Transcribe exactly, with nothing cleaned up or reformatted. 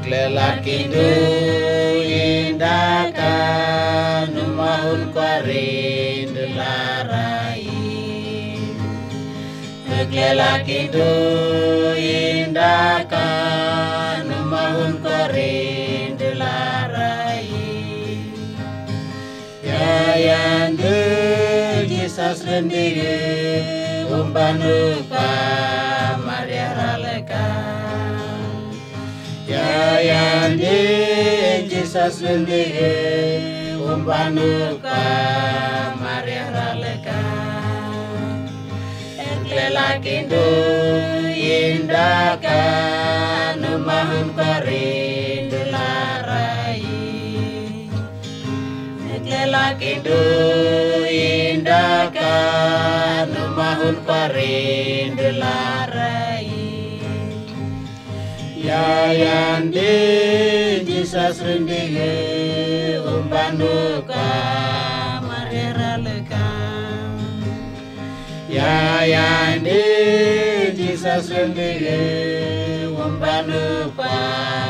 Lelakindo indaka numahun kwarin delarai. Lelakindo indaka numahun kwarin delarai. Yayan de Jesus lendige umbanuka Maria raleka. Yayan de Jesus lendige umbanuka Maria raleka. Lelakindo indaka numahun kwarin delarai. Lelakindo indaka numahun kwarin delarai. Yayan de Jesus lendige umbanuka Maria raleka. Yayan de Jesus lendige umbanuka